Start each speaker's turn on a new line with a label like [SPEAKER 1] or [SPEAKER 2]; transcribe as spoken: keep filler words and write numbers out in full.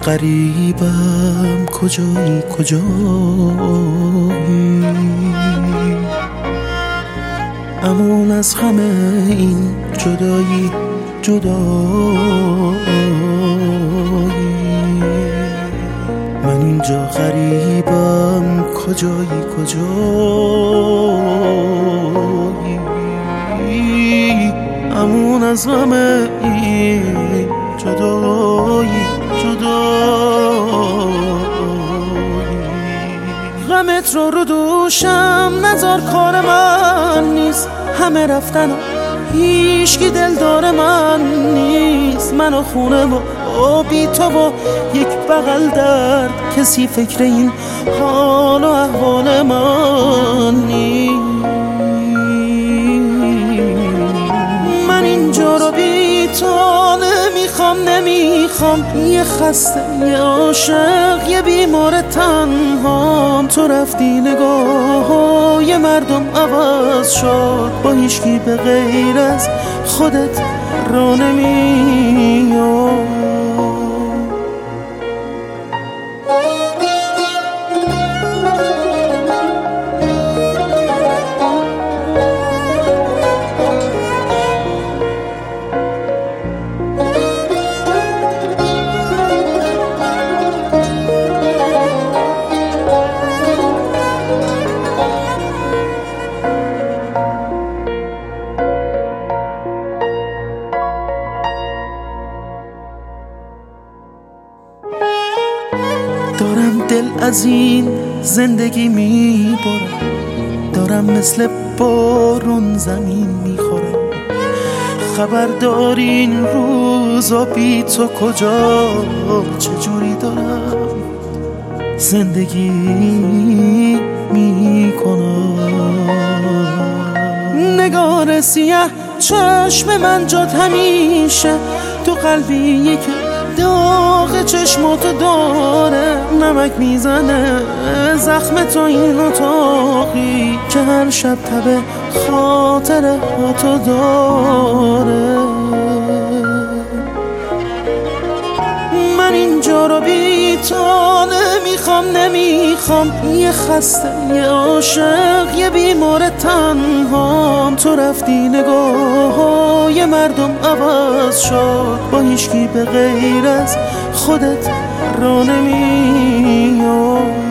[SPEAKER 1] غریبم کجایی کجایی، امون از غم این جدایی جدایی. من اینجا غریبم کجایی کجایی، امون از غم این جدایی جدایی. غمت رو رو دوشم نذار، کار من نیست، همه رفتن و هیچکی دلدار من نیست. من و خونه و بی تو و یک بغل درد، کسی فکر این حال و احوال من نیست. من اینجا رو بی تو نمیخوام نمیخوام، یه خسته یه عاشق یه بیمار تنهام. تو رفتی نگاه یه مردم عوض شد، با هیچکی به غیر از خودت را نمیاد. دارم دل از این زندگی میبرم، دارم مثل بارون زمین میخورم. خبر دارین روزا بی تو کجا چجوری دارم زندگی میکنم. نگار سیه چشم من جات همیشه تو قلبی که داغ چشماتو داره. نمک میزنه زخم تو این اتاقی که هر شب تب خاطره ها تو داره. من اینجا رو بی تو نمیخوام نمیخوام، یه خسته یه عاشق یه بیمار تنهام. تو رفتی نگاه یه مردم عوض شد، با هیچکی به غیر از خودت را نمیاد.